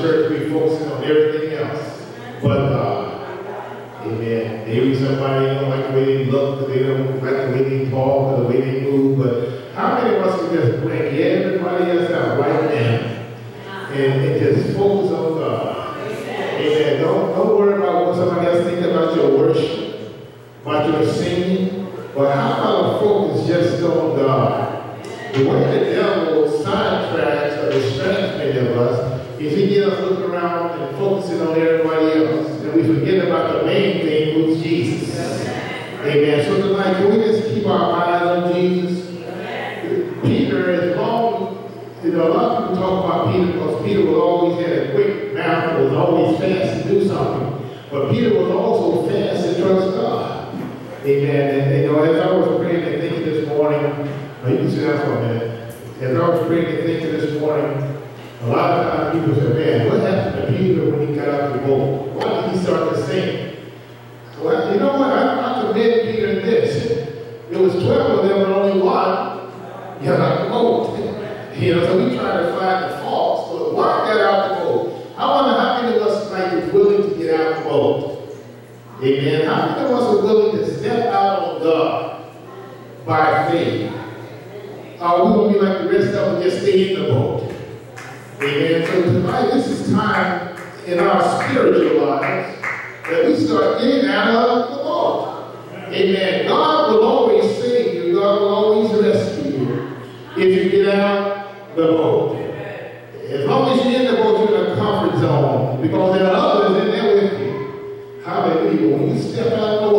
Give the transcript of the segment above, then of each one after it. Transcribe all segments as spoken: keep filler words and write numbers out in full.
church, we focusing on everything else but God. Amen. Maybe somebody don't like the way they look, they don't like the way they talk, or the way they move, but how many of us can just blank everybody else out right now and, and just focus on God? Amen. Don't, don't worry about what somebody else thinks about your worship, about your singing, but how about a focus just on God? The way the devil sidetracks or distracts many of us is he gets us looking around and focusing on everybody else, and we forget about the main thing, who's Jesus. Amen. So tonight, can we just keep our eyes on Jesus? Peter is long, you know, a lot of people talk about Peter because Peter was always had a quick mouth and was always fast to do something. But Peter was also fast to trust God. Amen. And, you know, as I was praying and thinking this morning, oh, you can sit down for a minute. As I was praying and thinking this morning, a lot of times people say, man, what happened to Peter when he got out the boat? Why did he start to sink? Well, you know what? I, I commend Peter in this. There was twelve of them and only one got out the boat. You know, so we try to find the faults. But one got out the boat. I wonder how many of us tonight is willing to get out the boat. Amen. How many of us are willing to step out on God by faith? Or we will be like the rest of them, just stay in the boat. Amen. So tonight, this is time in our spiritual lives that we start getting out of the boat. Amen. God will always save you. God will always rescue you if you get out the boat. As long as you're in the boat, you're in a comfort zone because there are others in there with you. Hallelujah. When you step out of the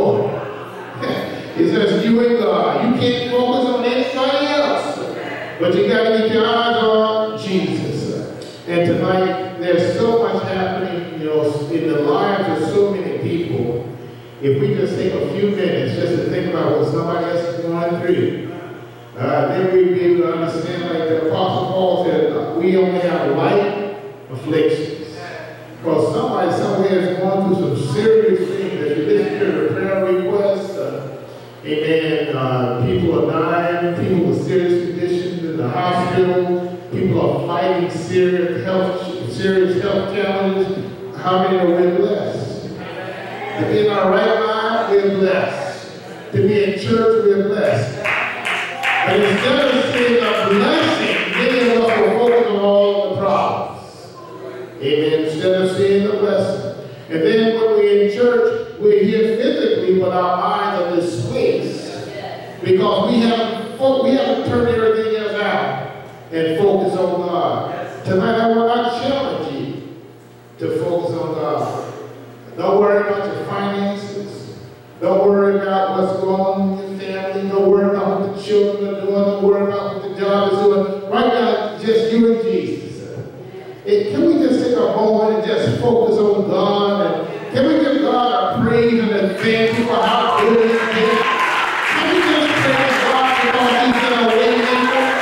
water, it's just you and God. You can't focus on anybody else, but you got to keep your eyes on Jesus. And tonight, there's so much happening, you know, in the lives of so many people. If we just take a few minutes just to think about what somebody else is going through, uh, then we'll be able to understand, like the Apostle Paul said, we only have light afflictions. Because somebody somewhere is going through some serious things. If you listen to the prayer requests, uh, amen, uh, people are dying, people with serious conditions in the hospital. People are fighting serious health, serious health challenges. How many are we blessed? To be in our right mind, we're blessed. To be in church, we're blessed. But instead of seeing a blessing, many of us will focus on all the problems. Amen. Instead of seeing the blessing. And then when we're in church, we're here physically, but our minds are displaced. Because we haven't, we haven't turned everything else out and focus on God. Tonight I want to challenge you to focus on God. Don't worry about your finances. Don't worry about what's going on in your family. Don't worry about what the children are doing. Don't worry about what the job is doing. Right now, just you and Jesus. And can we just take a moment and just focus on God? And can we give God a praise and a thank you for how good He is? Can we just praise God because He's in a way maker?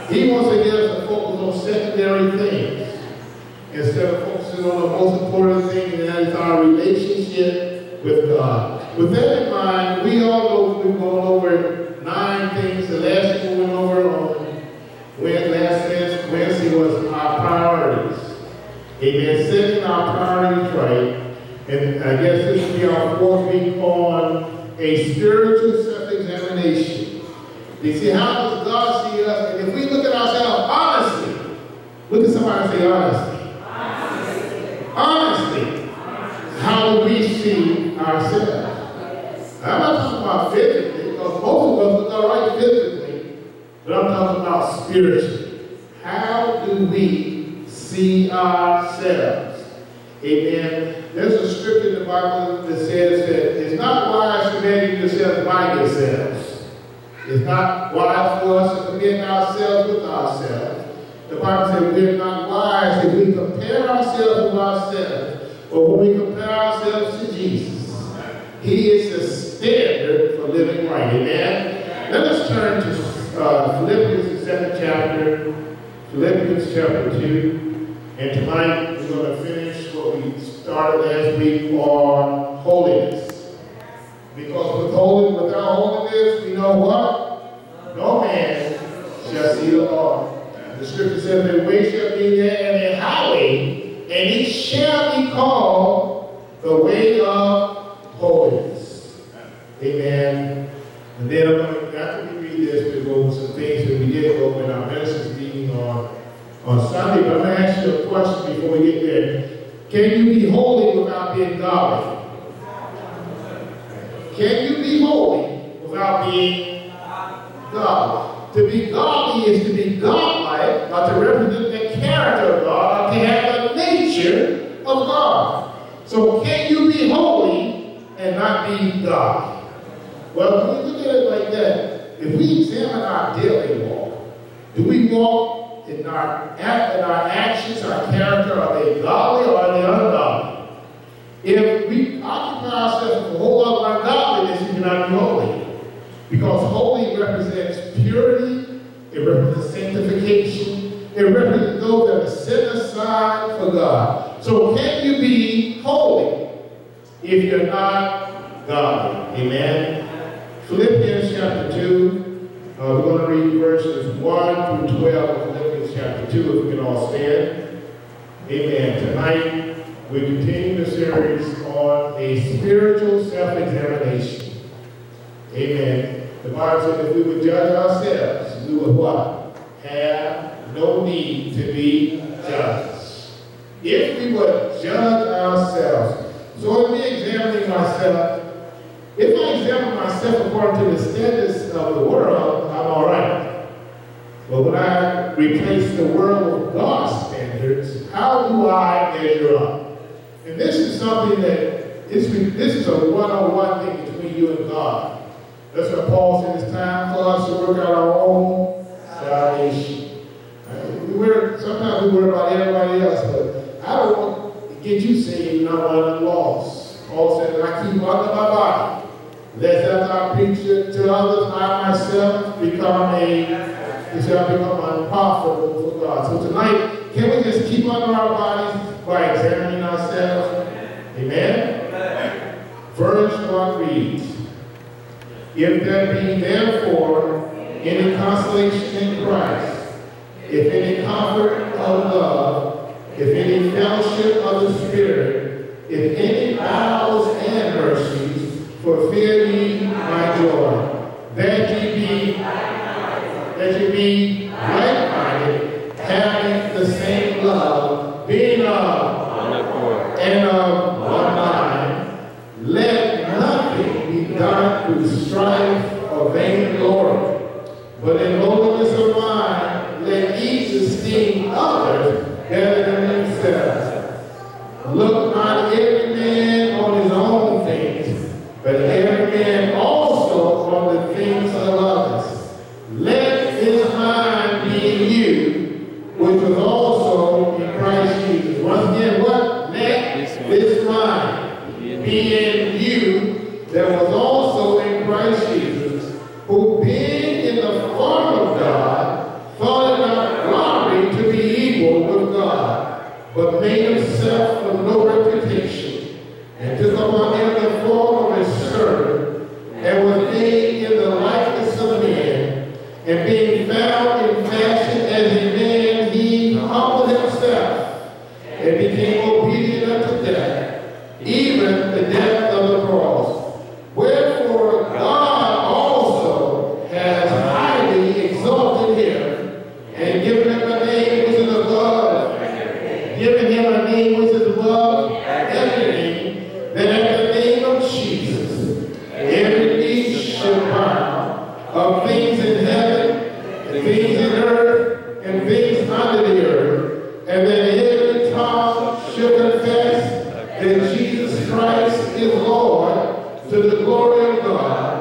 He wants to get us to focus on secondary things instead of focusing on the most important thing, and that is our relationship with God. With that in mind, we all know we've gone over nine things. The last thing we went over on last Wednesday was our priorities. Amen. Setting our priorities right. And I guess this will be our fourth week on a spiritual self-examination. You see, how does God see us? And if we look at ourselves honestly, look at somebody and say honestly. Honestly. Honestly. How do we see ourselves? I'm not talking about physically, because most of us look all right physically, but I'm talking about spiritually. How do we see ourselves? Amen. There's a scripture in the Bible that says that it's not wise to measure yourselves by yourselves. It's not wise for us to commend ourselves with ourselves. The Bible says we're not wise if we compare ourselves with ourselves, but when we compare ourselves to Jesus, He is the standard for living right. Amen. Let us turn to uh, Philippians, the second chapter, Philippians chapter two. And tonight we're going to finish what we started last week on holiness. Because with holiness, without holiness, we know what? No man shall see the Lord. The scripture says that way shall be there and a highway, and it shall be called the way of holiness. Amen. And then I'm going to, after we read this, we'll go over some things that we did go over in our ministry meeting on On Sunday, but I'm going to ask you a question before we get there. Can you be holy without being godly? Can you be holy without being godly? To be godly is to be godlike, or to represent the character of God, or to have the nature of God. So can you be holy and not be godly? Well, when we look at it like that, if we examine our daily walk, do we walk in our, in our actions, our character, are they godly or are they ungodly? If we occupy ourselves with a whole lot of ungodliness, we cannot be holy. Because holy represents purity, it represents sanctification, it represents those that are set aside for God. So can you be holy if you're not godly? Amen. Philippians chapter two, uh, we're going to read verses one through twelve of Philippians chapter two, if we can all stand. Amen. Tonight, we continue the series on a spiritual self-examination. Amen. The Bible says if we would judge ourselves, we would what? Have no need to be judged. If we would judge ourselves. So in me examining myself, if I examine myself according to the standards of the world, I'm all right. But when I replace the world with God's standards, how do I measure up? And this is something that, this is a one-on-one thing between you and God. That's what Paul said it's time for us to work out our own salvation. Uh, we worry, sometimes we worry about everybody else, but I don't want to get you saved and I want to lost. Paul said, I keep under my body, lest after I preach it to others, I myself become a, it shall become unprofitable for God. So tonight, can we just keep under our bodies by examining ourselves? Amen? Verse one reads, if there be therefore any consolation in Christ, if any comfort of love, if any fellowship of the Spirit, if any vows and mercies, fulfill ye my joy, that ye be that ye be like-minded, having the same love, being of and of one mind. Let nothing be done through strife or vainglory, but in lowliness of mind, let each esteem others better than themselves. Look not every man on his own things, but every man also on the things of others. Let his mind be in you, which was also in Christ Jesus. Once again, what? Let this mind be in you that was also in Christ Jesus, who being in the form but made himself of no reputation, and took upon him the form of a servant, and was made in the likeness of men, and being found in fashion as a man, he humbled himself, and became obedient unto death, even the death of the cross. Wherefore God also has highly exalted him, and given him a name which is above, given him a name which is above every name, that at the name of Jesus every knee should bow, of things in heaven, and things in earth, and things under the earth, and that every tongue should confess that Jesus Christ is Lord, to the glory of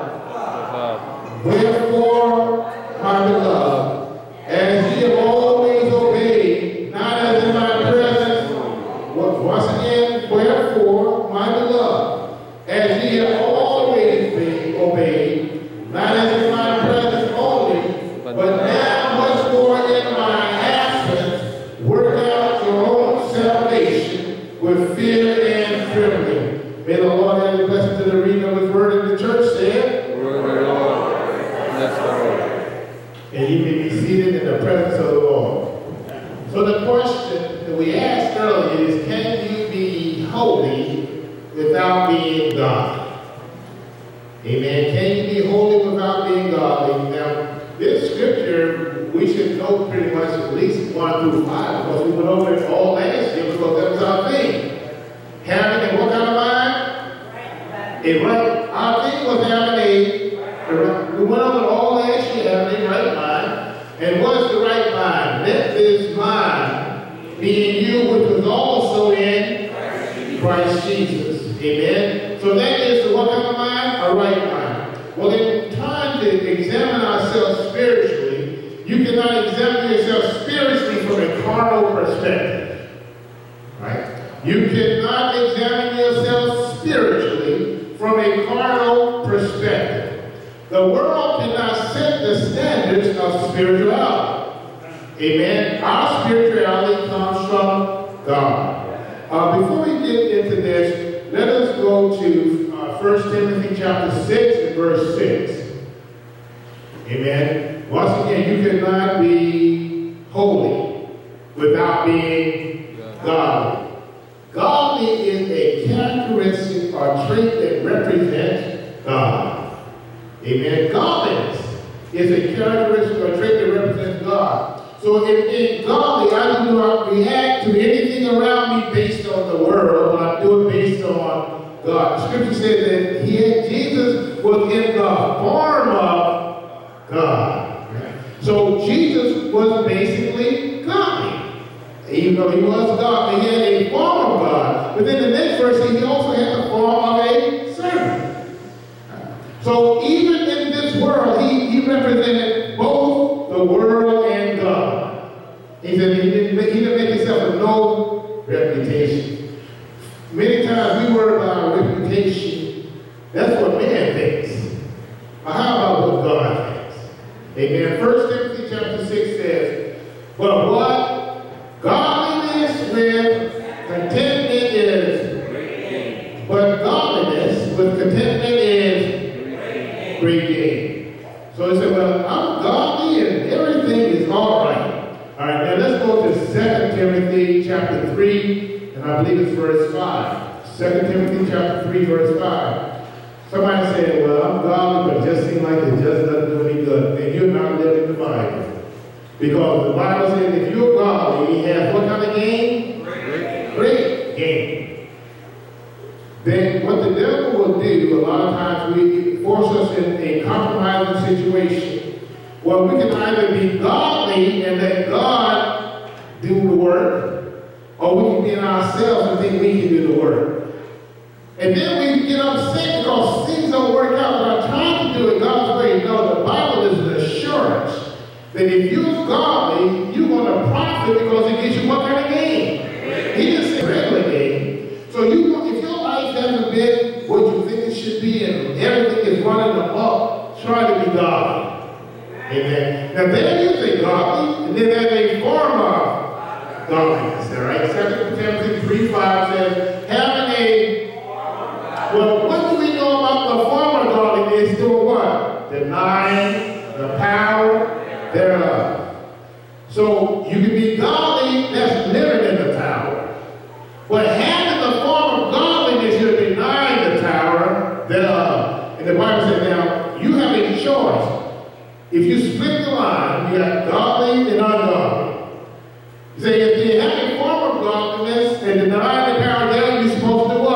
God. Wherefore, my beloved, as ye have always obeyed, not as in my presence, once again, wherefore, my beloved, as ye have always been obeyed, not as in my presence only, but now much more in my absence, work out your own salvation with fear and trembling. May the Lord add a blessing to the reading of his word in the church said. Word of the Lord. Bless the Lord. And you may be seated in the presence of the Lord. So the question that we asked earlier is, can you be holy without being godly? Amen. Can you be holy without being godly? Now, this scripture, we should know pretty much at least one through five, because we went over it all last year, because that was our thing. Having a what kind of mind? A right. Our thing was having a, a right. We went over it all last year, having a right mind. And what's the right mind? Let this mind be in you, which was also in Christ Jesus. Amen. So that is the what kind of mind? A right mind. Well, in time to examine ourselves spiritually, you cannot examine yourself spiritually from a carnal perspective. Right? You cannot examine yourself spiritually from a carnal perspective. The world cannot set the standards of spirituality. Amen. Our spirituality comes from God. Uh, before we get into this, let us go to uh, First Timothy chapter six and verse six. Amen. Once again, you cannot be holy without being godly. Godly is a characteristic or trait that represents God. Amen. Godliness is a characteristic or trait that represents God. So if being godly, I do not react to anything around me based on the world, but I do it based on God. The scripture says that he had, Jesus was in the form of God. So Jesus was basically godly. Even though he was God, he had a form of God. But then the next verse, he also had the form of a servant. So even in this world, he, he represented both the world and God. He said he didn't make, he didn't make himself a no reputation. Many times we worry about our reputation. That's what man thinks. But how about what God thinks? Amen. First Timothy chapter six says, but what godliness with contentment is, but godliness with contentment is great gain. So he said, well, I'm godly and everything is all right. All right, now let's go to Second Timothy chapter three, and I believe it's verse five. Second Timothy chapter three, verse five. Somebody said, well, I'm godly, but it just seems like it just doesn't do any good. And you're not living the Bible. Because the Bible says if you're godly, he has what kind of gain? Great, Great gain. Then what the devil will do, a lot of times we force us in a compromising situation. Well, we can either be godly and let God do the work, or we can be in ourselves and think we can do the work. And then we get upset because things don't work out, but I'm trying to do it God's way. No, the Bible is an assurance that if you're godly, you're going to profit because it gives you what kind of gain? He didn't say regular gain. So you, if your life hasn't been what you think it should be and everything is running amok, try to be godly. Amen. Now there is a godly, and then there's a form of godliness. all right? Second Timothy three five says, having a, well, what do we know about the former godliness? Doing what? Denying the power thereof. So you can be godly, that's living in the tower. But having the form of godliness, you're denying the tower thereof. And the Bible said, now, you have a choice. If you split the line, you got godly and ungodly. You say, if you have a form of godliness and deny the power thereof, you're supposed to do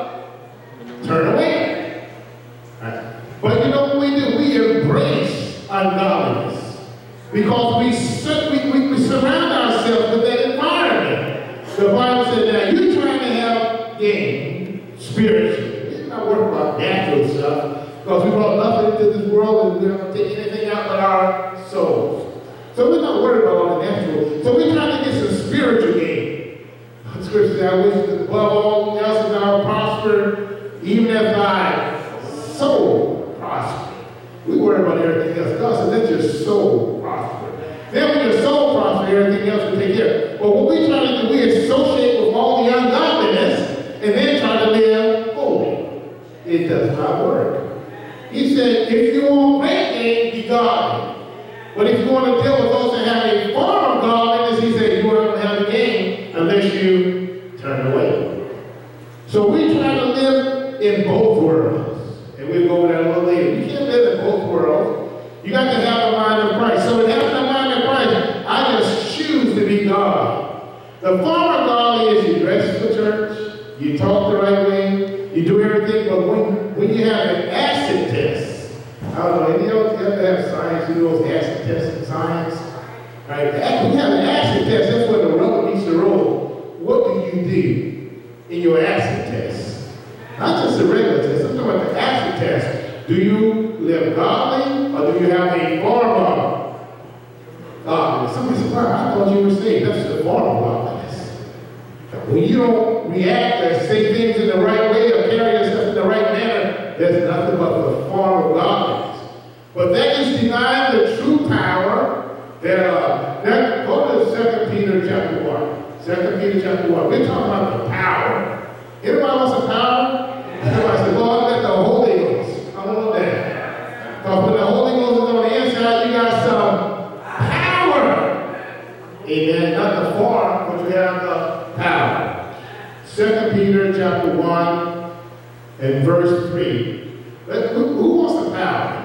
what? Turn away. Right. But you know what we do? We embrace ungodliness. Because we, we, we, we surround ourselves with that environment. The Bible said, now you're trying to have gain spiritually. We're not worried about natural stuff. Because we brought nothing into this world and we don't take anything out but our souls. So we're not worried about all the natural. So we're trying to get some spiritual gain. The scripture says, I wish that above all else that I would prosper, even as thy soul prosper. We worry about everything else. God said, let your soul prosper. Then when your soul prospers, everything else will take care. But what we try to do, we associate with all the ungodliness and then try to live holy. It does not work. He said, if you want great gain, be godly. But if you want to deal with those that have a form of godliness, he said, you won't have a gain unless you turn away. So we try to live in both worlds. And we'll go over that a little later. You can't live in both worlds. You got to have the mind of Christ. So in having the mind of Christ, I just choose to be God. The form of godly is you dress for church, you talk the right way, you do everything, but when, when you have an acid test, I don't know, any of you ever have science, you know those acid tests in science? Right? When you have an acid test, that's where the rubber meets the road. What do you do in your acid test? Not just the regular test, I'm talking about the acid test. Do you live godly, or do you have a form of godliness? Somebody said, wow, I thought you were saying that's the form of godliness. When you don't react or say things in the right way or carry yourself in the right manner, there's nothing but the form of godliness. But that is denying the true power thereof. Now, go to Second Peter chapter one. Second Peter chapter one. We're talking about the power. Everybody wants the power? Everybody says, Lord, let the Holy Ghost come on down. Because when the Holy Ghost is on the inside, you got some power. Amen. Not the form, but you have the power. Second Peter chapter one and verse three. Let, who, who wants the power?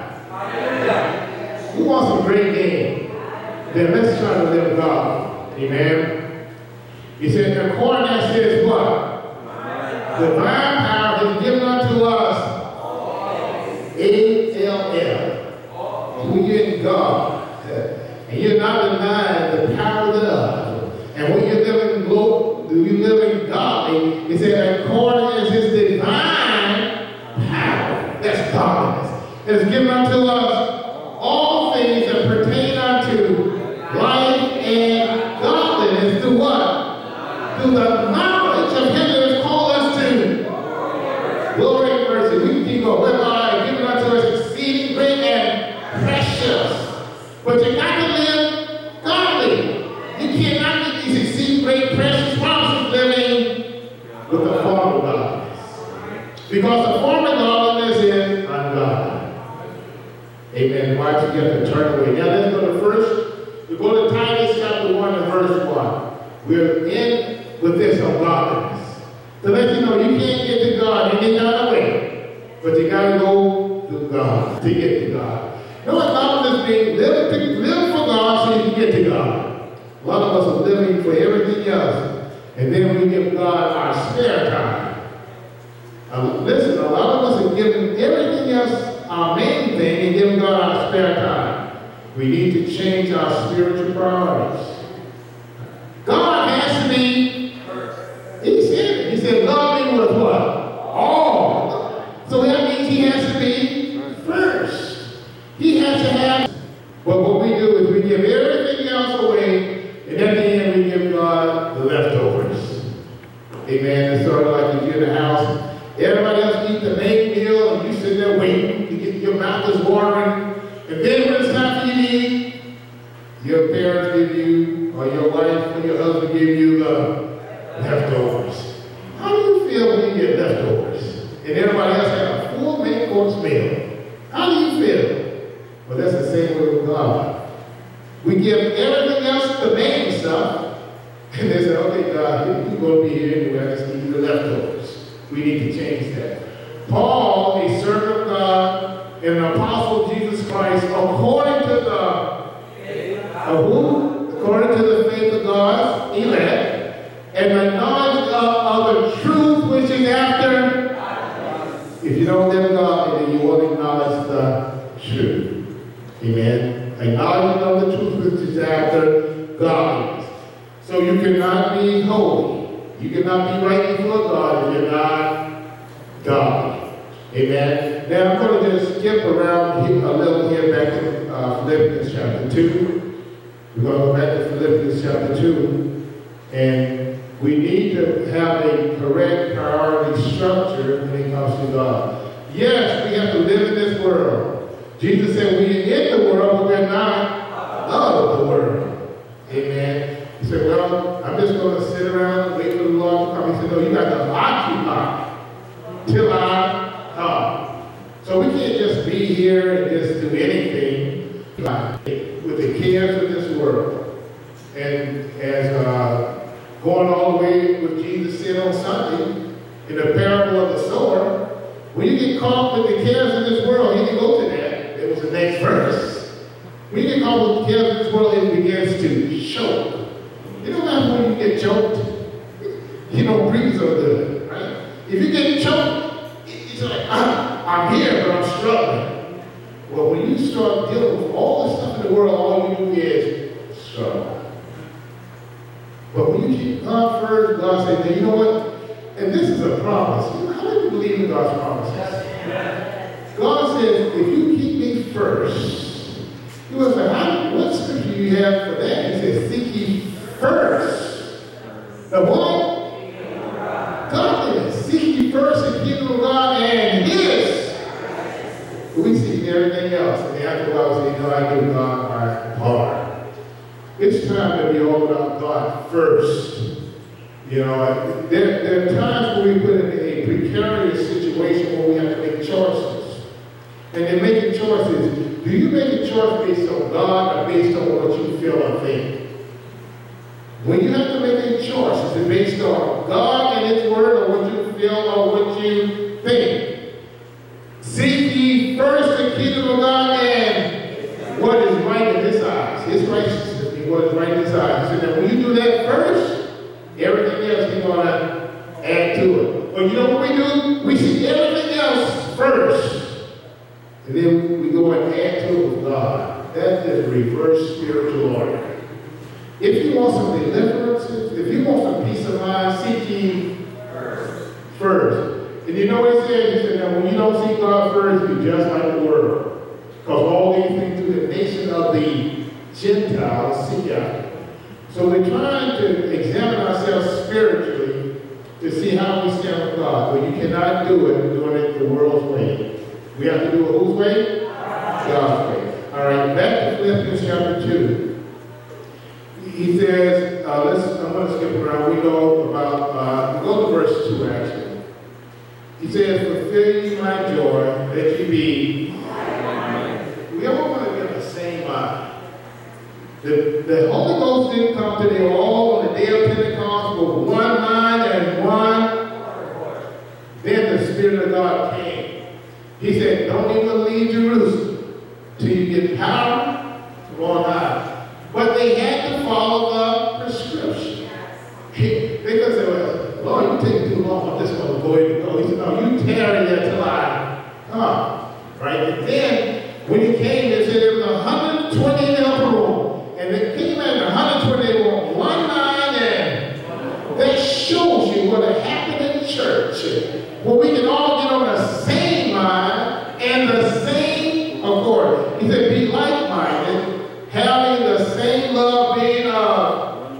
Who wants some great gain? Then let's try to live God. Amen. He said, according that says what? Divine power is given unto us. A L L. When you're in God, and you're not denying the power thereof. And when you're living low, you living godly, it said, according as his divine power. That's godliness. It is given unto us all things that pertain unto life and godliness. To what? To the knowledge of him that has called us to glory and mercy. We can keep going. Whereby given unto us exceeding great and precious. But you got to live godly. You cannot get these exceeding great precious promises living with the form of godliness. Because the form of godliness is ungodly. Amen. Why don't you have to turn away? Now let's go to first. We go to Titus chapter one and verse one. We're in with this on godliness. To let you know you can't get to God any other way. But you gotta go to God to get to God. You know what godliness means? Live, live for God so you can get to God. A lot of us are living for everything else. And then we give God our spare time. Um, listen, a lot of us are giving everything else our main thing and giving God our spare time. We need to change our spiritual priorities. God has to be first. He said it. He said, love me with what? All. So that means he has to be first. He has to have. But what we do is we give everything else away, and at the end we give God the leftovers. Amen. It's sort of like if you're in the house. Everybody else eat the main meal, and you sit there waiting to get your mouth is watering. And then when it's time for you to eat, your parents give you, or your wife or your husband give you the leftovers. How do you feel when you get leftovers? And everybody else had a full main course meal. How do you feel? Well, that's the same way with God. We give everything else the main stuff, and they say, okay, God, you're going to be here anyway. I just need you the leftovers. We need to change that. Paul, a servant of God, and an apostle of Jesus Christ, according to the of who? According to the faith of God's elect, and the knowledge of, of the truth which is after. If you don't live God, then you won't acknowledge the truth. Amen. Acknowledging of the truth which is after godliness. So you cannot be holy. You cannot be right before God if you're not godly. Amen. Now I'm going to just skip around here, a little here back to uh, Philippians chapter two. We're going to go back to Philippians chapter two. And we need to have a correct priority structure when it comes to God. Yes, we have to live in this world. Jesus said we're in the world, but we're not of the world. Amen. He said, well, I'm just going to sit around and wait for the Lord to come. He said, no, you got to occupy till I come. So we can't just be here and just do anything with the cares of this world. And as uh, going all the way with Jesus said on Sunday, in the parable of the sower, when you get caught with the cares of this world, he didn't go to that. It was the next verse. When you get caught with the cares of this world, it begins to choke. You know how when you get choked, you don't breathe so good, right? If you get choked, it's like, I'm, I'm here, but I'm struggling. Well, when you start dealing with all the stuff in the world, all you do is struggle. But when you keep God first, God says, now you know what? And this is a promise. You know, how many believe in God's promises? God says, if you keep me first, you will say, how, what scripture do you have for that? He says, seek ye first. The what? Godliness. Seek ye first the kingdom of God and His. We seek everything else. And after a while, we say, no, I give God my part. It's time to be all about God first. You know, there, there are times when we put in a precarious situation where we have to make choices. And in making choices, do you make a choice based on God or based on what you feel or think? When you have to make a choice, is it based on God and His Word or what you feel or what you think? Seek ye first the kingdom of God and what is right in His eyes, His righteousness. What is right in His eyes. So that when you do that first, everything else He's going to add to it. But you know what we do? We see everything else first. And then we go and add to it with God. That is reverse spiritual order. If you want some deliverance, if you want some peace of mind, seek ye first. First. And you know what He said? He said that when you don't seek God first, you're just like the world. Because all these things through the nation of the Gentiles seek after. So we're trying to examine ourselves spiritually to see how we stand with God. But you cannot do it doing it the world's way. We have to do it whose way? God's way. All right, back to Philippians chapter two. He says, uh, let's, I'm going to skip around. We go about, uh, we go to verse two actually. He says, fulfill ye my joy, that ye be. We all want to get the same mind. The, the Holy Ghost didn't come to them all on the day of Pentecost with one mind and one. Then the Spirit of God came. He said, don't even leave Jerusalem till you get power from on high. But they had to follow the prescription. He, they could say, well, Lord, you take too long. I'm just going to go ahead and go. He said, no, you tarry there till I come. Right? And then when he came, they said there was one hundred twenty in the upper room. And they came at one hundred twenty, they were one mind, and that shows you what had happened in church. Where we can all get on the same mind and the same accord. He said, be like-minded, having the same love, being of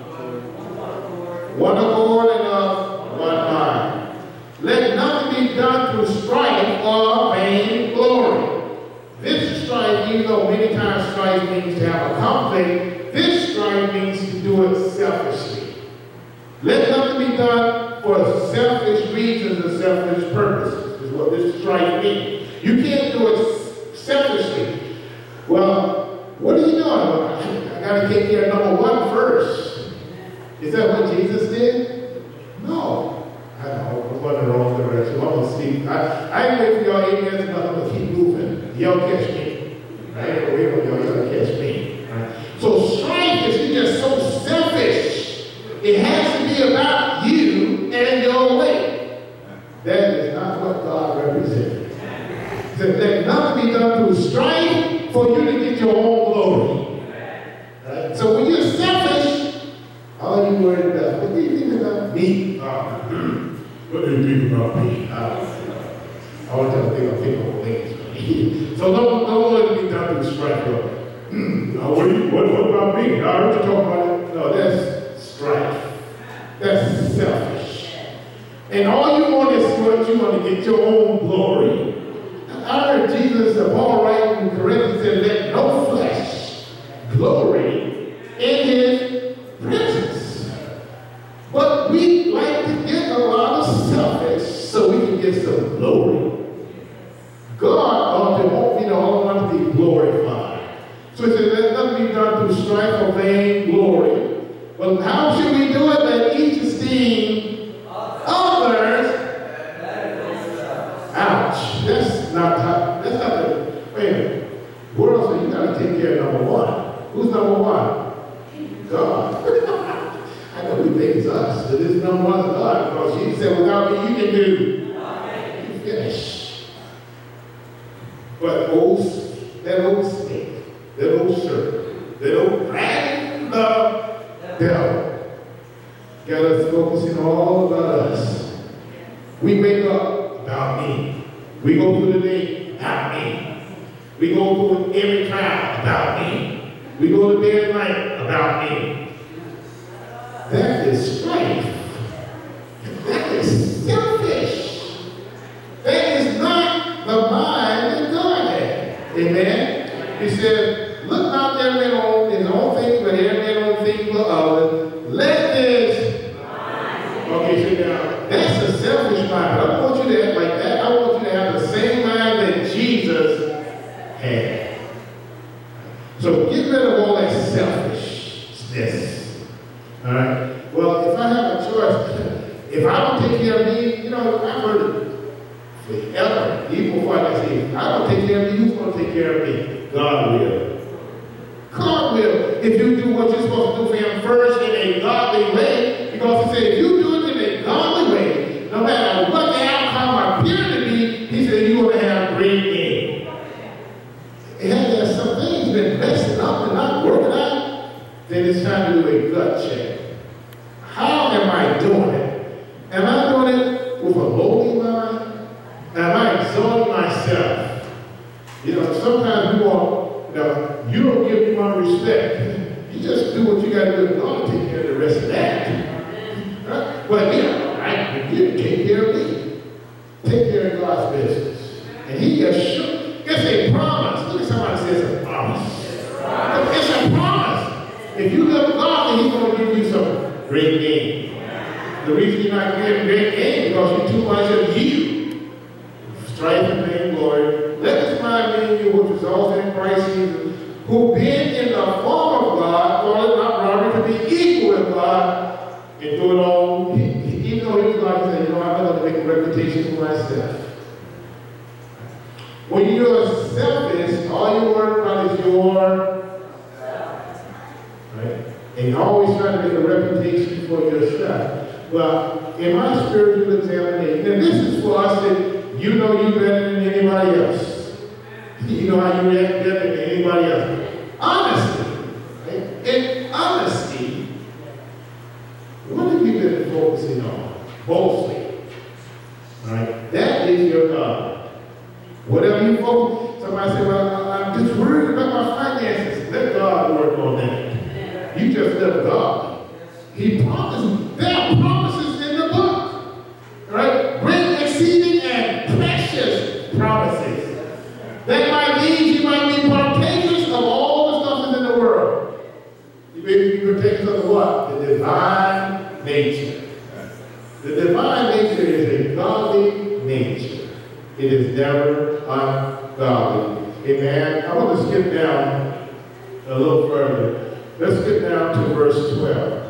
one accord and of one mind. Let nothing be done through strife or vain glory. This strife, even though many times strife means to have a conflict, this strife means to do it selfishly. Let nothing be done selfish reasons and selfish purposes, is what this strife means. You can't do it selfishly. Well, what are you doing? I got to take care of number one first. Is that what Jesus did? No. I know, I'm going the wrong direction. I'm going to see. I, I ain't waiting for y'all amen, but I'm going to keep moving. Y'all catch me. I ain't going to wait for y'all, y'all catch me. Right? So strife is you just so selfish. It has to be about you and your way. That is not what God represents. He said, let nothing be done through strife for you to get your own glory. Right? So when you're selfish, all you worried about, what do you think about me? Uh, what do you think about me? Uh, I want you to think of people things. So don't, don't let it be done through strife. Now, what, do you, what, what about me? I heard you talk about it. No, that's strife. That's selfish. And all you want is what you want to get your own glory. I heard Jesus, the Paul writing in Corinthians, said, let no flesh glory in his presence. But we like to get a lot of selfish so we can get some glory. God ought to want, you know, all want to be glorified. So he said, let nothing be done through strife or vain glory. Well, how should we do it? Let each esteem others. Ouch. That's not how, that's not the, wait a minute. World said you got to take care of number one. Who's number one? God. I know we think it's us, but this number one is God, because Jesus said, without me, you can do. You finish. But old, that old snake, that old serpent, that old dragon, the devil, got us focusing all about us. We wake up about me. We go through the day about me. We go through every trial about me. We go to bed at night about me. That is strife. That is selfish. That is not the mind that God had. Amen? He said, look not every man on his own things, but every man on things for others. Let this. Okay, sit down. That's a selfish mind. I don't want you to act like that. I want you to have the same mind that Jesus had. So get rid of all that selfishness. All right? Well, if I have a choice, if I don't take care of me, you know, I've heard it forever, even before I got saved. I don't take care of me, who's going to take care of me? God will. God will. If you do what you're supposed to do for him first in a godly way, because he said, if you do it in a godly way, no matter what the outcome appears to be, he said, you're going to have great gain. And there's some things been messing up and not working out, then it's time to do a gut check. How am I doing it? Am I doing it with a lowly mind? Am I exalting myself? You know, sometimes we want, you know, you don't give me my respect. You just do what you got to do. God will take care of the rest of that. Right? But yeah, right? You take care of me. Take care of God's business. And he assured. It's a promise. Look at somebody say it's a promise. It's a promise. If you love God, then he's going to give you some great gain. The reason you're not getting great gain is because you're too much of you. Strife and vain glory. Let this mind be in you, which is also in Christ Jesus, who being in the form of God, thought it not robbery to be equal with God, and do it all. He, he, even though he was God, he said, you know, I'm not going to make a reputation for myself. When you're selfish, all you worry about is your, right? And you're always trying to make a reputation for yourself. Well, in my spiritual examination, and this is for us that you know you better than anybody else. You know how you react better than anybody else. Honesty, right? In honesty, what have you been focusing on? Mostly, right? That is your God. Whatever you focus, somebody say, well, I'm just worried about my finances. Let God work on that. You just let God. He promised. There are promises in the book. Right? Great, exceeding, and precious promises. That might mean you might be partakers of all the stuff that's in the world. You may be partakers of the what? The divine nature. The divine nature never ungodly. Amen. I want to skip down a little further. Let's get down to verse twelve.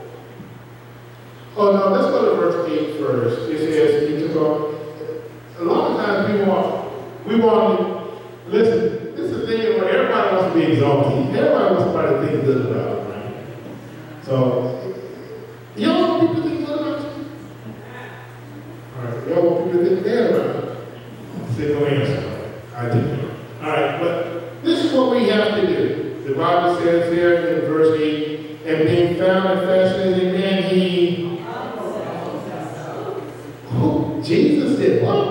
Oh, no, let's go to verse eight first. It says, he took on. A lot of times we want, we want to, listen, this is the thing where everybody wants to be exalted. Everybody wants somebody to think good about it, right? So, y'all want people to think good about you? All right, y'all want people to think bad about you? Say no answer. I do. All right, but this is what we have to do. The Bible says here in verse eight, and being found and fashioned in man, he who? Jesus did what?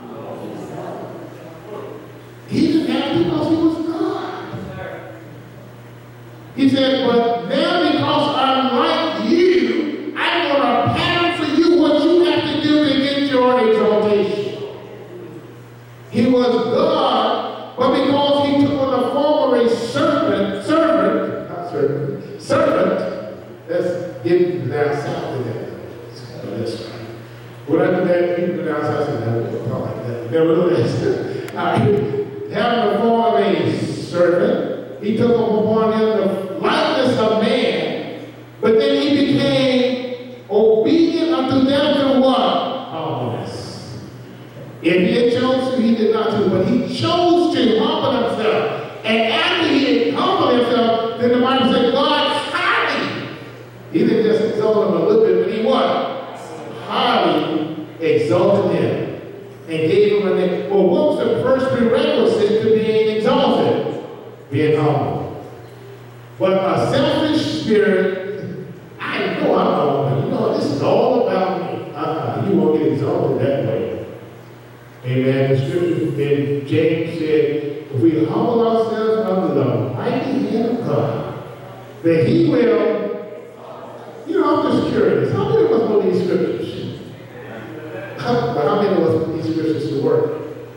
He didn't have to because he was God. He said, but now because I'm like you, I'm going to pattern for you what you have to do to get your exaltation. He was God, but because he took on the form of a servant, servant, not servant, servant, that's getting down south of that. That's right. When I do that, people down south say, no, don't talk like that. Nevertheless, having the form of a servant, he took upon him the likeness of man, but then he became obedient unto death through what? Humbleness. If he had chosen, he did not do, but he chose to humble himself. And after he had humbled himself, then the Bible said, God highly. He didn't just exalt him a little bit, but he what? Highly exalted him and gave him a name. Well, what was the first prerequisite to being exalted? Being humble. But a selfish spirit, I know I'm humble. You know, this is all about me. Uh-uh, you won't get exalted that way. Amen. The scripture in James said, if we humble ourselves under the mighty hand of God, that he will, you know, I'm just curious. How many of us know these scriptures? How, but how many of us put these scriptures to work?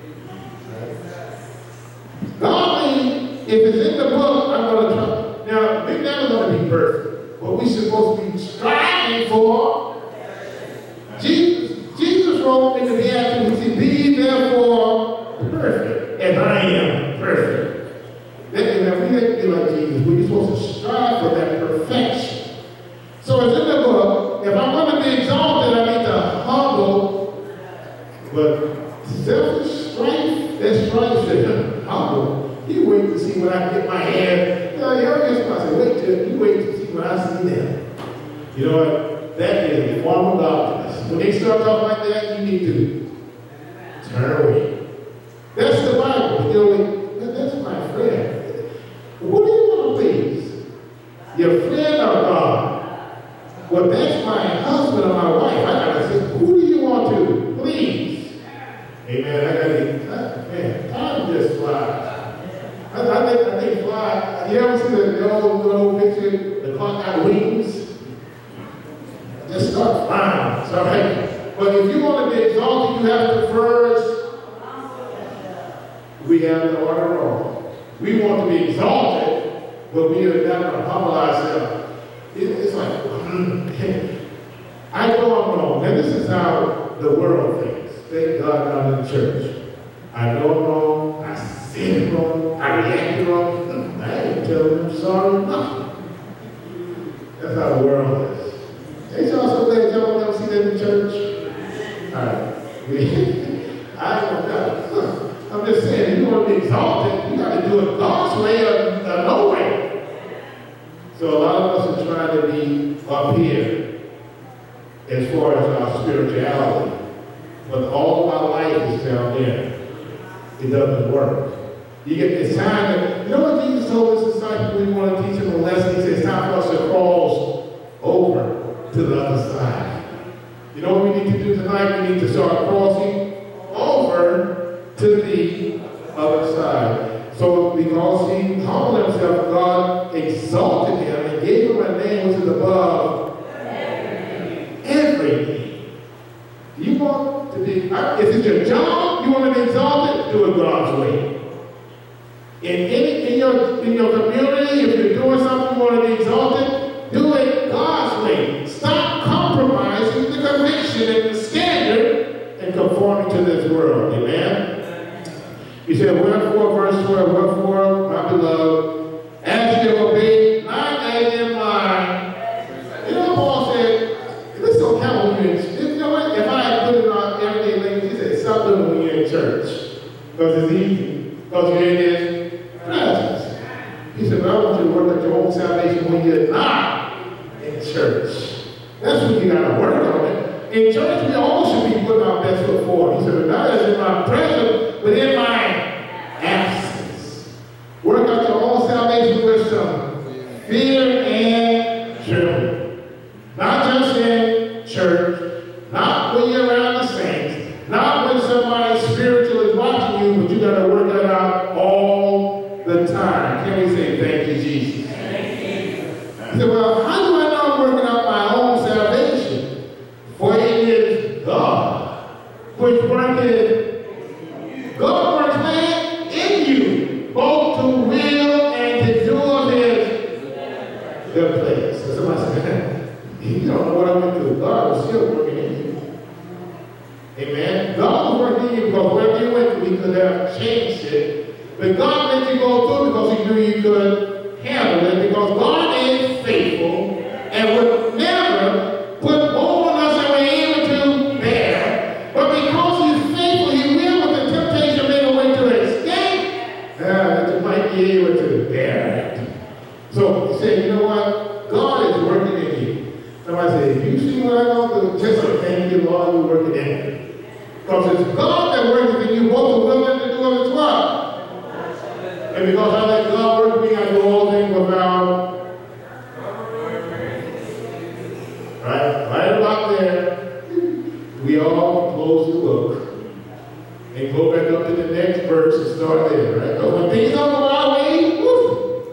Right? Godly, if it's in the book, I'm going to try. Now, we're never going to be perfect. But we're supposed to be striving for Jesus. Jesus wrote in the Beatitudes, be therefore perfect, as I am perfect. Then, now, we have to be like Jesus. We're supposed to strive for that perfection. So it's in the book. If I'm going to be exalted, I need to humble. But selfish strife, that strife said, humble. You wait to see when I get my hand. You know, you're just going to say, wait till you wait to see when I see them. You know what? That is a form of godliness. When they start talking like that, you need to turn away. That's the Bible. You know, that's my friend. What do you want to please? Your friend or God? Well, that's my husband or my wife. I gotta say, who do you want to please? Amen. I gotta get, man, time just flies. I, I think, I think fly. You ever see the, the old, the old picture, the clock got wings? Just start flying. It's all right. But if you want to be exalted, you have to first, we have the order wrong. We want to be exalted, but we are not going to humble ourselves. It, it's like, I know I'm wrong. And this is how the world thinks. Thank God I'm in the church. I know I'm wrong. I said wrong. I reacted wrong. I ain't telling them sorry nothing. That's how the world is. Ain't y'all so glad y'all never see that in church? All right. I don't know. I'm just saying, if you want to be exalted, you got to do it God's way or, or no way. So a lot of us are trying to be up here as far as our spirituality. But all of our life is down there. It doesn't work. You get this time that, you know what Jesus told his disciples when he wanted to teach them a lesson? He said, it's time for us to cross over to the other side. You know what we need to do tonight? We need to start crossing over to the other side. So because he humbled himself, God exalted him and gave him a name which is above everything. You want to be, if it's your job, you want to be exalted, do it God's way. In, any, in, your, in your community, if you're doing something you want to be exalted, do it God's way. Stop compromising the conviction and the standard and conforming to this world. Amen? at your own salvation when you're not in church. That's when you got to work on it. In church, we all should be putting our best foot forward. He said, not as in my presence, but in my absence. Work out your own salvation with some fear and trembling. Not just in church, not when you're around the saints, not when somebody spiritual is watching you, but you got to work that out all the time. Can we say thank you, Jesus? Thank you. He said, well, how do I know I'm working out my own salvation? For it is God which worketh, God works man in you, both to will and to do of his good pleasure. So somebody said, you don't know what I went through. God was still working in you. Amen. God was working in you because wherever you went through, he could have changed it. But God let you go through because he knew you could handle it, because God is faithful and would never put more on us than we're able to bear. But because he's faithful, he will, with the temptation, make a way to escape, uh, that you might be able to bear it. So he said, you know what? God is working in you. Somebody said, you see what I go through? Just say, thank you, Lord, you're working in me. Because it's God that works in you, both are willing to do of his work. And because I let God work in me, I do all things without. Right? Right about there, we all close the book and go back up to the next verse and start there, right? So when things don't go our way, woo!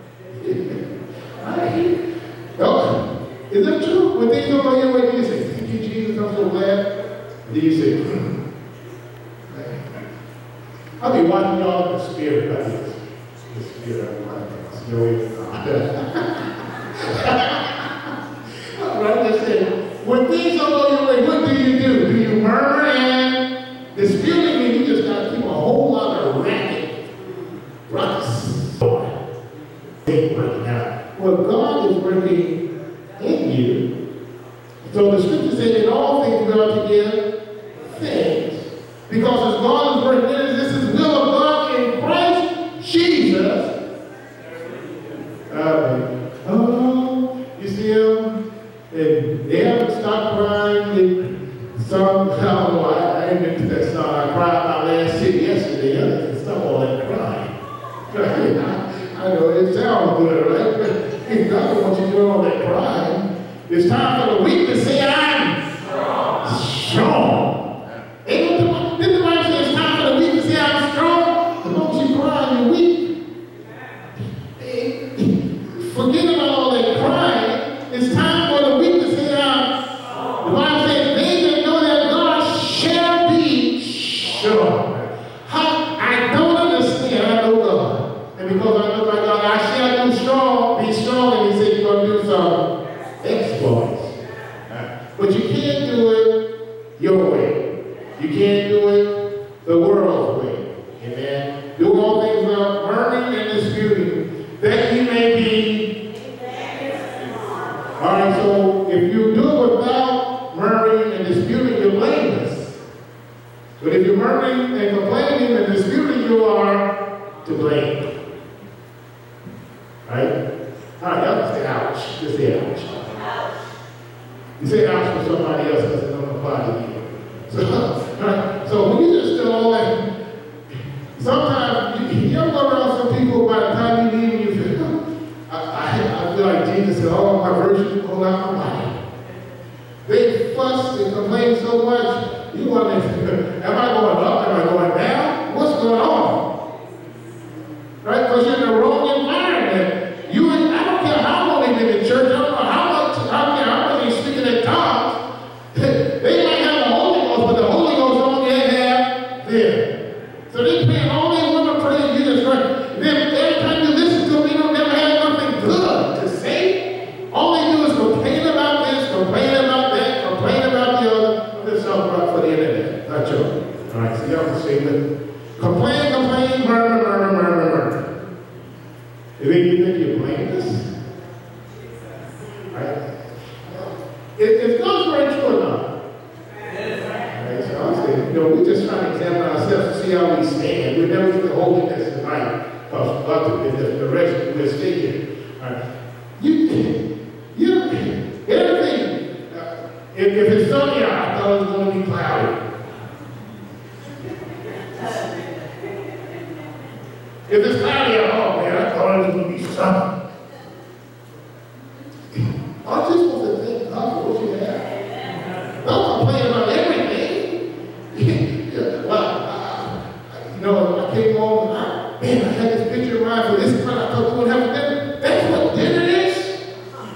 Right? Oh, is that true? When things don't go your way, you say, thank you, Jesus, I'm so glad. And then you say, hmm. I'll be watching y'all in the spirit like this. The spirit of my snowy. Right? They said, when things don't go your way, what do you do? Do you murmur and dispute it? And you just got to keep a whole lot of racket. Ruckus. Working out. Well, God is working in you. So the scripture said, in all things we are to give thanks. Because as God is working in us, this is the will of God in Christ Jesus. Uh, oh, you see them? And they haven't stopped crying. They, some, I don't know, I, I ain't been to that song. I cried my last city yesterday. I can stop all that crying. I, I know it sounds good, right? But God don't want you doing all that crying. It's time for the weak to say, I'm strong. Strong. Ain't didn't the Bible say it's time for the weak to say, I'm strong? As long as you cry, you're weak. Forget about all that crying. It's time for the weak to say, I'm strong. The Bible says, they that know that God shall be strong. How? I don't understand. I know God. And because I know my God, I shall do strong, be strong. And he said, you're going to do some exploits. But you can't do it your way. You can't do it the world's way. Amen. Do all things without murmuring and disputing, that you may be. All right, so if you do it without murmuring and disputing, you're blameless. But if you're murmuring and complaining and disputing, you are to blame. Right? All right, y'all can say ouch. Just say ouch. You say ouch for somebody else because it don't apply to you. So, right? So when you just do all that, sometimes you, you ever go around some people, by the time you leave, you feel, oh, I, I, I feel like Jesus said, oh, my virtue pull out my body. They fuss and complain so much, you want to, am I going up? Am I going down? What's going on? Right? Because you're in the wrong environment. You, I don't care how long they've been in church, I don't know how much, I don't care how much they're speaking in tongues. They might have the Holy Ghost, but the Holy Ghost don't yet have them. So they paying all they want to praise Jesus Christ. Then every time you listen to them, they don't never have nothing good to say. All they do is complain about this, complain about that, complain about the other. Let's talk about for the internet. Not joking. All right, so y'all can say that. Complain, complain, murmur, murmur, murmur, murmur. If you think you're blameless, right? Is God's word true or not? Right, so I'm saying, you know, we're just trying to examine ourselves to see how we stand. We're never going to holiness tonight because God took in the direction we're sticking. Uh, you, you, everything. Uh, if, if it's sunny out, I thought it was going to be cloudy. If it's cloudy out, oh man, I thought it was going to be sunny. I just want to thank God for what you have. Don't complain about everything. Yeah, well, uh, you know, I came home, I, man, I had this picture in mind for this time. I thought we would have dinner. That's what dinner is.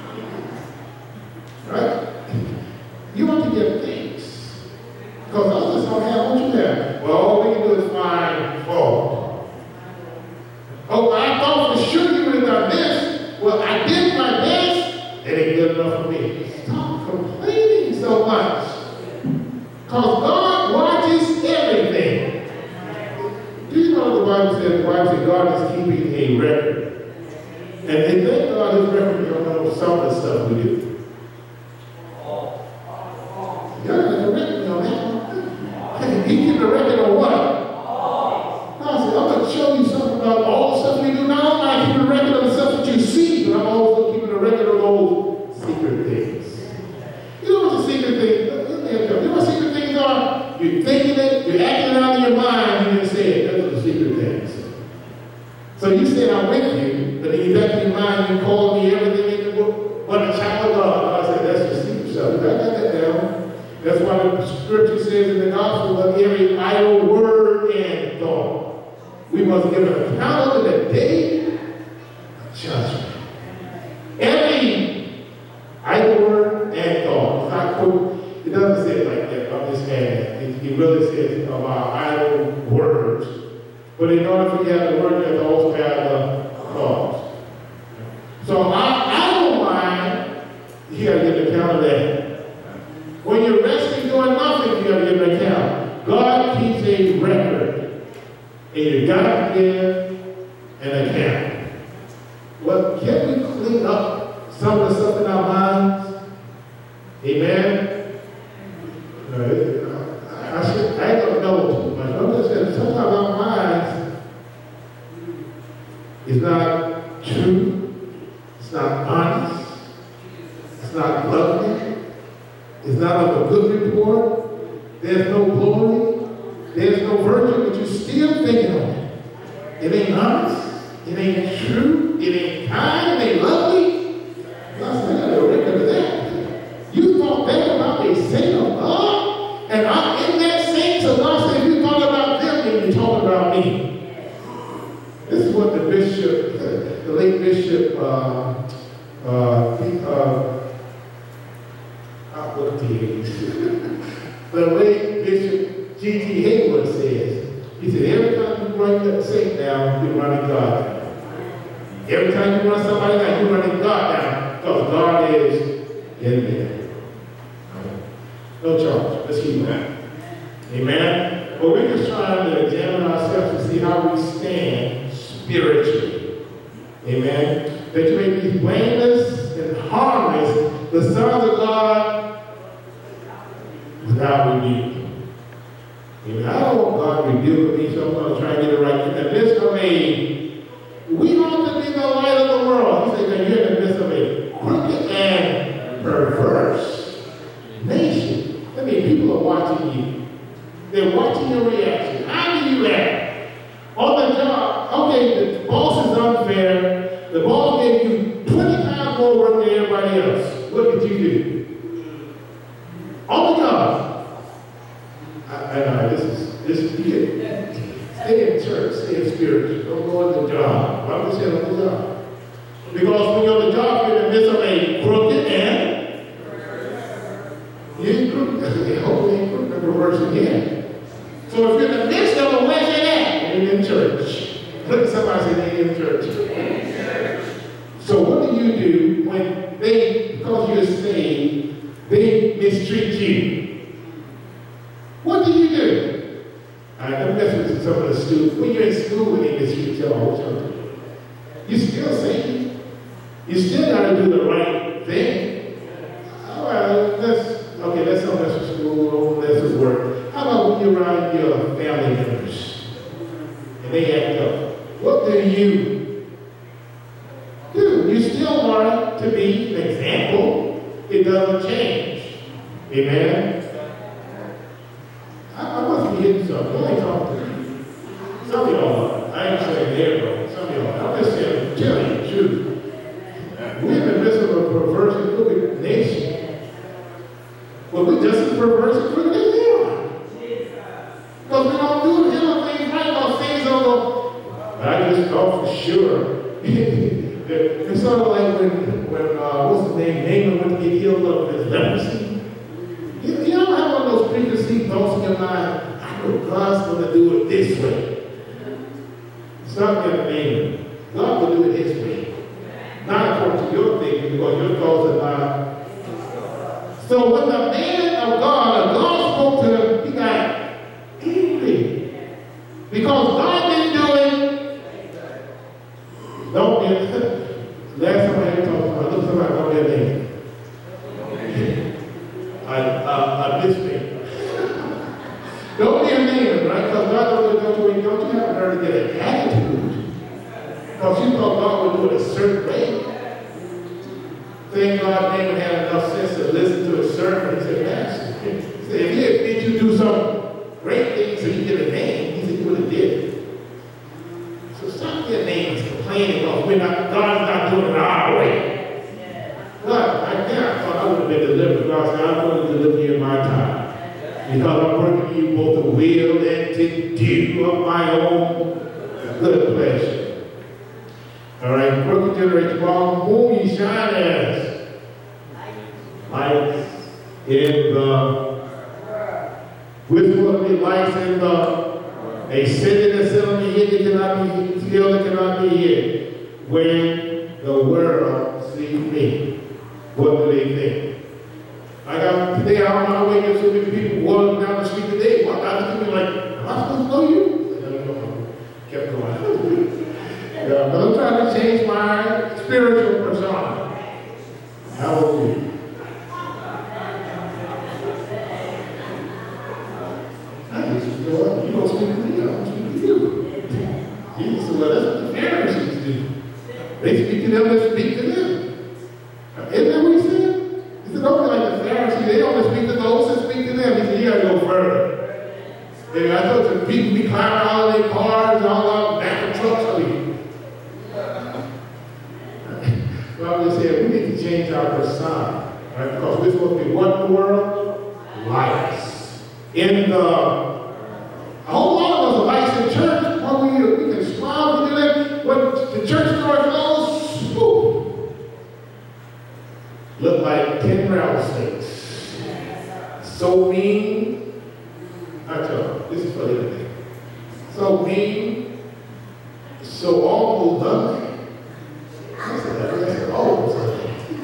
Right? You want to give thanks. Because others don't have what you have. Well, all we can do is find fault. Oh, I thought for sure you would have done this. Well, I did my best. It ain't good enough for me. Stop complaining so much. Because God watches everything. Do you know the Bible says, the Bible says God is keeping a record. And they thank God his record on some of the stuff we do. Y'all got a record on that. He keeping a record on what? I said, I'm going to show you something about all the stuff we do. Now I'm not keeping a record of the stuff that you see, but I'm also keeping a record of those secret things. You know what the secret things are? You know what secret things are? You're thinking it, you're acting it out in your mind, you didn't say it. Those are the secret things. So you said I'm with you, but then you back in your mind, you call me everything in the book, but a child of God. I said, that's your secret stuff. I got that down. That's why the scripture says in the gospel of every idle word and thought. We must give an account of the day of judgment. Every idle word and thought. Not quote, it doesn't say it like that. I'm just saying it. It really says about idle words. But in order for you to have the word, you have to also have the thoughts. So I, I don't mind. You got to give an account of that. When you're resting doing nothing, you got to give an account. God keeps a record. And you got to give an account. Well, can we clean up some of the stuff in our minds? Amen? Uh, I, I, should, I ain't going to know too much. I'm just saying, sometimes our minds is not true. It's not honest. It's not lovely. It's not of a good report. There's no glory. There's no virtue, but you're still thinking on it. It ain't honest. It ain't true. It ain't kind. It ain't lovely. God said, I got a record of that. You thought that about a saint of God? And I'm in that saint, so God said, you thought about them, then you talk about me. This is what the bishop, the late bishop, uh, uh, uh, what the the late bishop G T Hayward says, he said, every time you run that saint down, you're running God down. Every time you run somebody down, you're running God down, because God is in there. No charge. Let's keep that. Amen? But we're just trying to examine ourselves to see how we stand spiritually. Amen? That you may be blameless and harmless, the sons of God, without rebuke. Amen. I don't want God to rebuke me, so I'm going to try and get it right. In the midst of a, we ought to be the light of the world. He said that you're in the midst of a crooked and perverse nation. I mean, people are watching you. They're watching your reaction. How do you act? On the job, okay, the boss is unfair. The boss gave you twenty times more work than everybody else. What did you do? On the job. I, I know, this is, this is good. Stay in church, stay in spiritual. Don't go on the job. Why would you say on the job? Because when you're on the job, you're in the midst of a crooked and you ain't crooked. Hopefully, you crooked. Remember verse again. So if you're in the midst of a, where's it at? You're in church. Look at somebody say they're in church. So what do you do when they, because you're saved, they mistreat you? What do you do? All right, I'm messing with some of the students. When you're in school, when they mistreat you, what y'all do? You still saved. You still got to do the right thing. All right, let's, okay, let's not mess with school, let's just work. How about when you're around your family members and they act up? What do you do? You still still are to be an example. It doesn't change. Amen. I, I must be hitting something. I ain't talking to you. Some of y'all, I ain't saying everybody. Some of y'all, I'm just saying, tell you the truth. We're in the midst of a perverse and crooked nation. Well, we're just as perverse and crooked as they are. Because we don't do hell things right, those things don't go. I just thought for sure. It's sort of like when, when uh, what's his name, Naaman went to get healed of his leprosy. You, you don't have one of those preconceived thoughts in your mind, I know God's going to do it this way. It's not going to Naaman. God will do it his way. Not according to your thinking, because your thoughts are not. So when the man of God, God spoke to him, he got angry. Because God didn't do it. Don't be. Last time I had talked about, look somebody, don't be a name. I, uh, I missed Don't be a name, right? Because God don't, don't, don't you have a nerve to get an attitude. Because you thought God would do it a certain way. Thank God Naaman had enough sense to listen to a sermon. He said, Master, he said, if he had made you do some great things so you get a name, he said, you would have did it. So stop your names complaining about we're not, God's not doing it our way. God, I, yeah, I thought I would have been delivered. God said, I'm going to deliver you in my time. Because I'm working you both the will and to do of my own good pleasure. All right, crooked generation, while whom ye shine as lights in the, which will be lights in the, a city that's still be hid, that cannot be still that cannot be hid. When the world sees me, what do they think? I got today, I don't know how we get so many people walking down the street today. What I was like, am I supposed to know you? I don't know. Kept going. Yeah, but I'm trying to change my spiritual persona. Hallelujah. I used to go up, you don't speak to me, I don't speak to you. Jesus said, well, that's what the Pharisees do. They speak to them, they speak to them. Isn't that what he said? He said, don't be like the Pharisees, they only speak to those that speak to them. He said, you gotta go further. And I thought the people be climbing out of their cars and all out back of trucks. I mean, well, I'm just saying, we need to change our persona, right? Because we're supposed to be what in the world? Lights. In the, a whole lot of us are lights in church. When we, we can smile, we do that. When the church door closed, whoo, look like ten rattlesnakes. So mean. I tell you, this is for the other day. So mean, so almost ugly. I said, oh,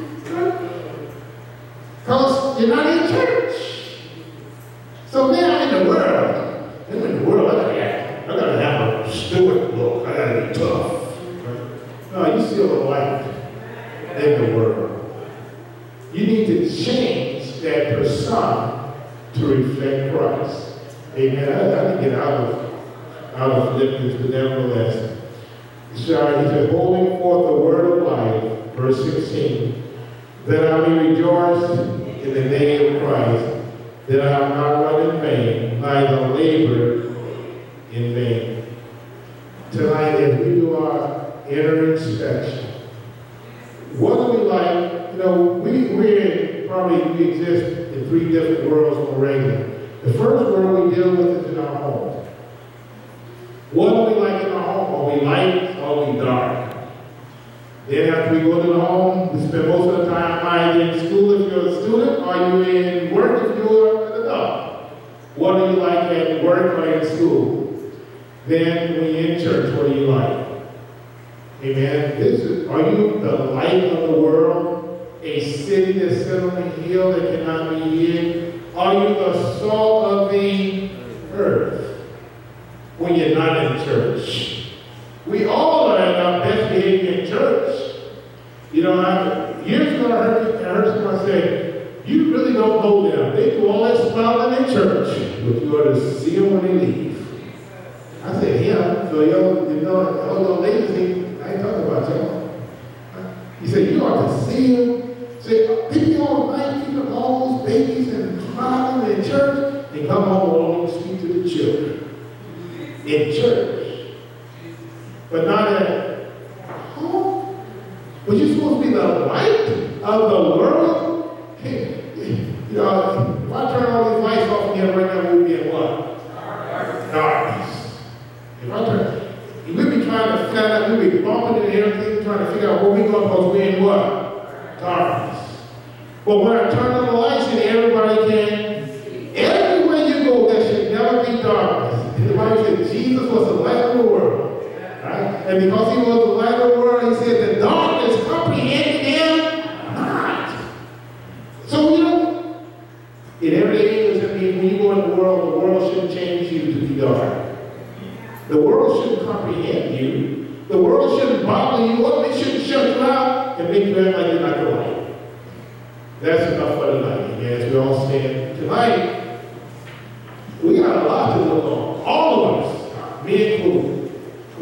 because you're not in church. So now I'm in the world. I'm in the world, I gotta have, I gotta have a steward look. I gotta be tough. No, you still a light in the world. You need to change that persona to reflect Christ. Amen. I, I can get out of out of Philippians, but nevertheless. So he said, holding forth the word of life, verse sixteen, that I may rejoice in the day of Christ, that I have not run in vain, neither labored in vain. Tonight, as we do our inner inspection, what do we like? You know, we we probably we exist in three different worlds on the regular. The first world we deal with is in our home. What do we like in our home? Are we light or are we dark? Then after we go to the home, we spend most of the time either in school if you're a student, or you in work if you're an adult. What do you like at work or in school? Then when you're in church, what do you like? Amen. This is, are you the light of the world? A city that's set on a hill that cannot be hid? Are you the salt of the earth when you're not in church? We all are at our best behavior in church. You know, I, years ago I heard, I heard someone say, you really don't know them. They do all that smiling in church, but you ought to see them when they leave. I said, yeah, so y'all, you know, all those ladies, I ain't talking about y'all. He said, you ought to see them. Say, people all night, keeping all those babies and smiling in church. They come home alone and speak to the children in church. But not at home. But you're supposed to be the light of the world. Hey, you know, if I turn all these lights off again right now, we'll be in what? Darkness. If I turn, we'll be trying to flat out, we'll be bumping into everything, trying to figure out what we're going to because we're in what? Darkness. But when I turn on the lights and everybody can, everywhere you go, there should never be darkness. And the Bible said Jesus was the light of the world. Right? And because he was the light of the world, he said the darkness comprehended him not. So, you know, in everyday English, I mean, when you go in the world, the world shouldn't change you to be dark. The world shouldn't comprehend you. The world shouldn't bother you up. It shouldn't shut you out and make you act like you're not the light. That's enough for tonight, amen. As we all stand tonight, we got a lot to look on. All of us, me included.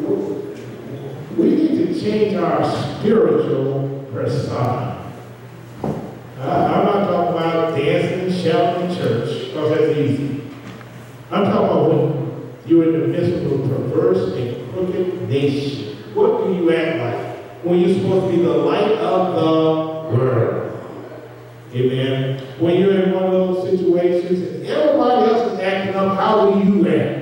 We need to change our spiritual persona. Uh, I'm not talking about dancing and shouting in church, because that's easy. I'm talking about when you're in the midst of a perverse and crooked nation. What do you act like when you're supposed to be the light of the world? Amen. When you're in one of those situations and everybody else is acting up, how do you act?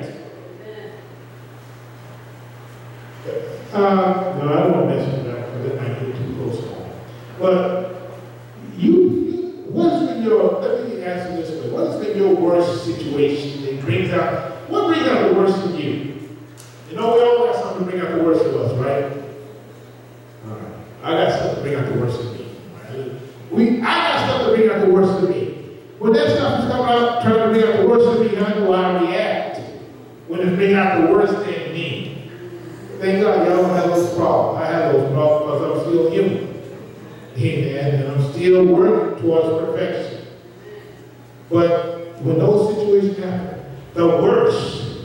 Uh, no, I don't want to mention that because it might get too close home. But you, what has been your, let me ask you this way, what has been your worst situation that brings out, what brings out the worst in you? You know, we all got something to bring out the worst of us, right? All right. I got something to bring out the worst of me. Right? We, I got stuff to bring out the worst of me. When that stuff is coming out, trying to bring out the worst of me, how do I react? When it's bringing out the worst in me. Thank God y'all don't have those problems. I have those problems because I'm still human. Amen. And I'm still working towards perfection. But when those situations happen, the worst,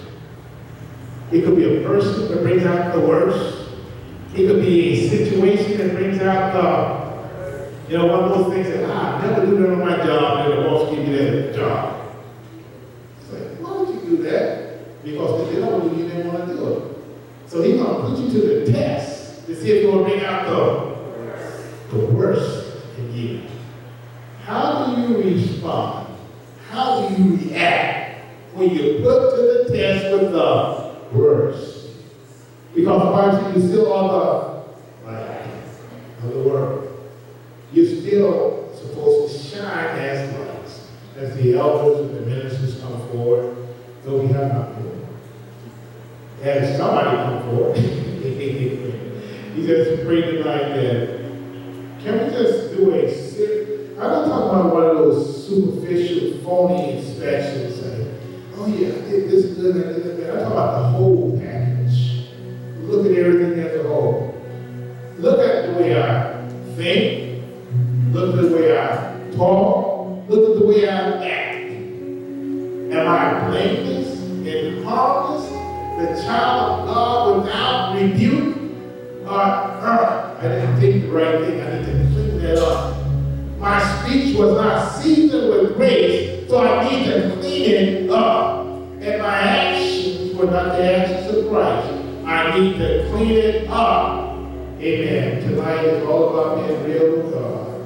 it could be a person that brings out the worst. It could be a situation that brings out the, you know, one of those things that, ah, I never do that on my job, and the boss give you that job. It's like, why would you do that? Because they don't believe you didn't want to do it. So he's going to put you to the test to see if you're going to bring out the, the worst in you. How do you respond? How do you react when you're put to the test with the worst? Because the Bible says you still are the light of the world. You're still supposed to shine as lights. As the elders and the ministers come forward, though we have not been. And somebody come forward. He just prayed tonight that, can we just do a sit? I'm not talking about one of those superficial, phony inspections saying, oh yeah, I did this good, I did that. I'm talking about the whole package. Look at everything as a whole. Look at the way I think. Look at the way I talk. Look at the way I act. Am I blameless and harmless? The child of God without rebuke, or uh, I didn't think the right thing, I need to clean that up. My speech was not seasoned with grace, so I need to clean it up. And my actions were not the actions of Christ. I need to clean it up. Amen. Tonight is all about being real with God.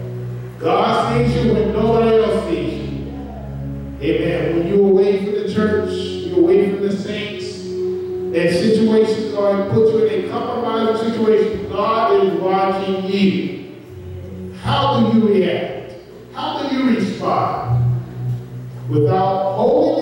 God sees you when nobody else sees you. Amen. When you're away from the church, you're away from the saints, and situations are put you in a compromising situation, God is watching you. How do you react? How do you respond? Without holding